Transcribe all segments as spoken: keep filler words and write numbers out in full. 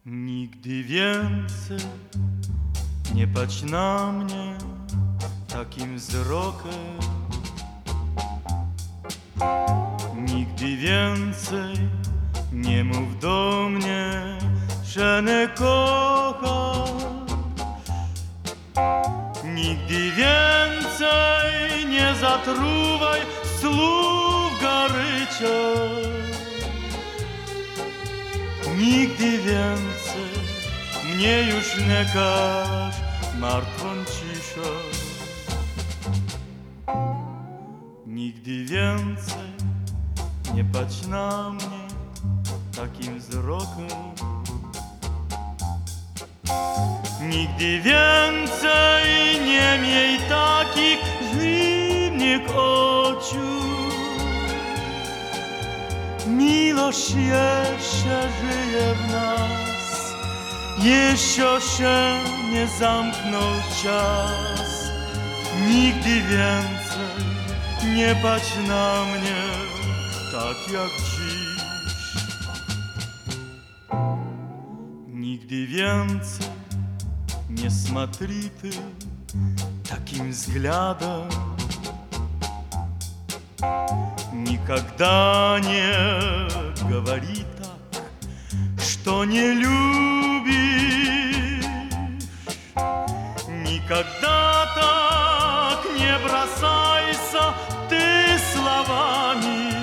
Nigdy więcej nie patrz na mnie takim wzrokiem. Nigdy więcej nie mów do mnie, że nie kochasz. Nigdy więcej nie zatruwaj słów gorycia. Nigdy więcej mnie już nie każ martwą ciszą. Nigdy więcej nie patrz na mnie takim wzrokiem. Nigdy więcej nie miej takich zimnych oczu. Miłość jeszcze żyje w nas, jeszcze się nie zamknął czas. Nigdy więcej nie patrz na mnie tak jak dziś. Nigdy więcej nie смотри ты таким взглядом. Никогда не говори так, что не любишь. Никогда так не бросайся ты словами.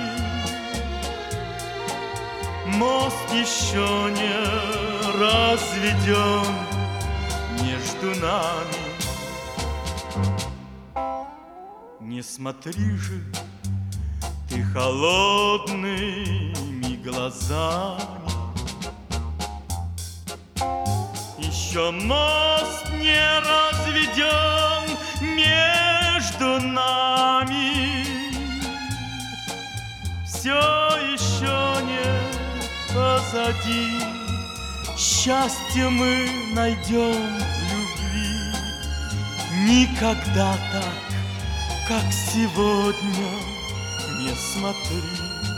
Мост еще не разведен между нами. Не смотри же ты холодными глазами. Еще мост не разведен между нами. Все еще не позади. Счастье мы найдем в любви. Никогда так, как сегодня, не смотри.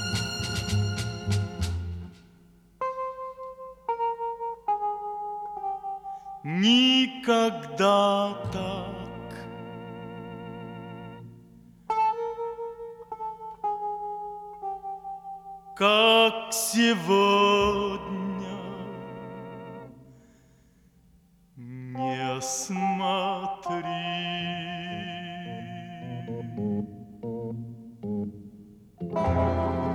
Никогда так, как сегодня, не смотри.